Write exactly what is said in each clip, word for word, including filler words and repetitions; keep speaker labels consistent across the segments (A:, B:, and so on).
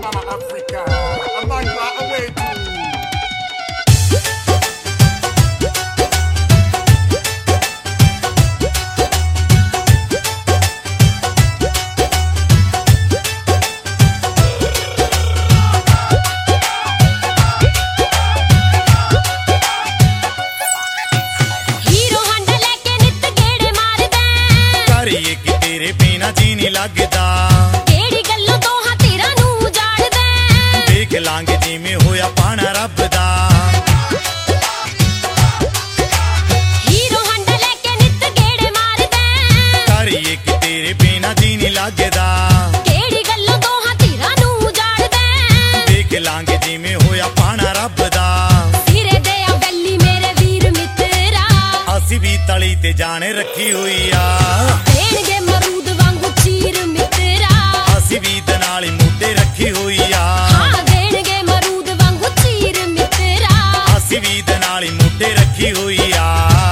A: Mama Africa, a man far away too.
B: जी नहीं लगदा
C: केड़ी गल्लों तो हां तेरा नू उजाड़दा
B: देख लांगे जिवें होया पाना रब दा
C: हीरो हंडा लेके नित गेड़े मारदा
B: करिए कि तेरे बिना जी नहीं लगदा
C: केड़ी गल्लों तो हां तेरा नू उजाड़दा
B: देख लांगे जिवें होया पाना रब दा
C: सिरे दे आ गल्ली मेरे वीर मित्रा
B: असी भी तली ते जाने रखी हुई आ
C: देणगे मरूद चीर मित्रा
B: असी भी दनाली मुद्दे रखी हुई आ
C: हाँ देणगे मरूद वांगू चीर मित्रा
B: असी भी दनाली मुद्दे रखी हुई आ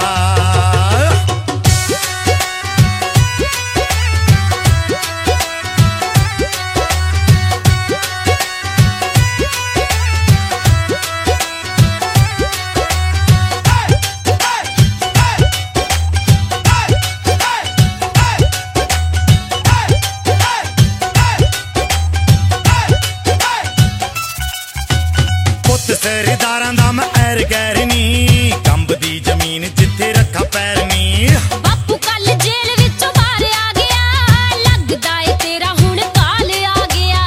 B: सरदारां दा मैं ऐर गैर नी कंबदी जमीन जिथे रखा पैर नी
C: बापू कल जेल विचों बाहर आ गया लगदा ए तेरा हुण काल आ गया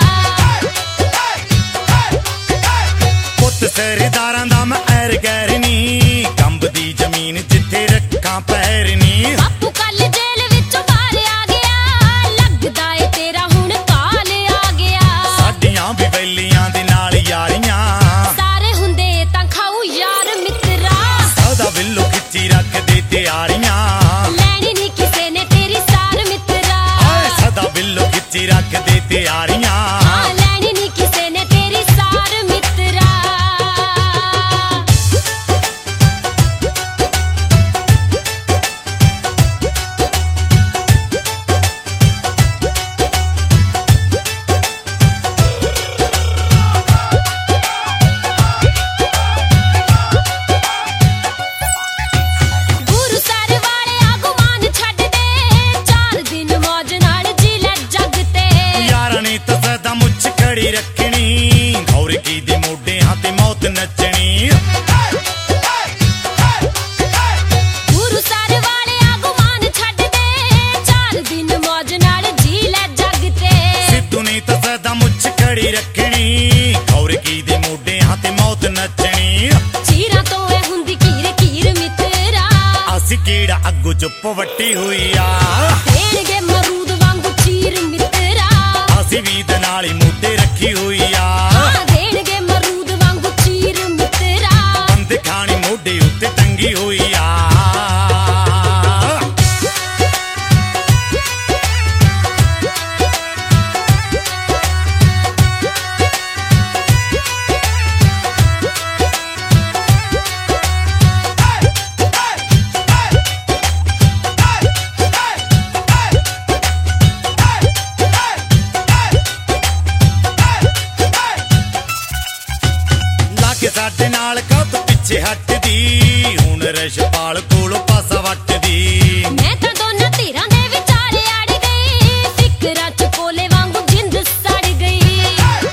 B: पुत सरदारां दा मैं ऐर गैर नी कंबदी जमीन जिथे रखा पैर नी
C: बापू कल जेल विचों बाहर आ गया लगदा ए तेरा हुण काल आ गया
B: साडियां भी बैलियां दे नाल यारियां बिल्लो खिच्ची रख दे त्यारियां
C: लैनी नी किसे ने तेरी सार मित्रा
B: सदा बिल्लो खिच्ची रख दे त्यारियां
C: लैनी नी किसे ने तेरी सार मित्रा
B: रखनी गौर की दे मोढे हां ते मौत नचनी
C: गुरु सर वाले आगुमान छड्ड दे चार दिन मौज नाल जी ले जग ते
B: सिद्धू ने तां सदा मुछ खड़ी रखनी गौर की दे मोढे हां ते मौत नचनी
C: चीरां तो ए हुंदी कीर कीर मित्रा
B: असी केड़ा अग्गू चुप वट्टी हुई आ
C: देणगे मरूद वांगू चीर मित्रा
B: असी भी दनाली मुद्दे रखी हुई आ
C: देणगे मरूद वांगू चीर मित्रा
B: बंद खानी मोढे उत्ते टंगी हुई आ साडे नाल कद पिछे हटदी हुण रशपाल कोलों पासा वटदी
C: मैं तां दोनां धीरां दे विचारे अड़ गई फिकरां च कोले वांगू जिंद सड़ गई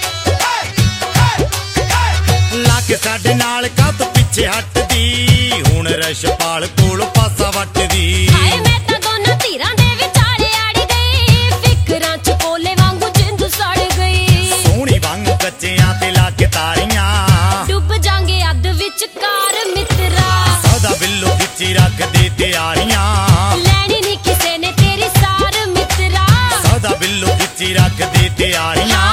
B: लाके साडे नाल कद पिछे हटदी हुण रशपाल कोलों पासा वटदी
C: हाय मैं तां दोनां धीरां दे विचारे अड़ गई फिकरां च कोले वांगू जिंद सड़ गई
B: सोहणी वांगू कच्चियां ते लाके तारियां
C: विचकार मित्रा
B: सदा बिल्लो खिच्ची रख दे त्यारियां
C: लैनी नी किसे ने तेरी सार मित्रा
B: सदा बिल्लो खिच्ची रख दे त्यारियां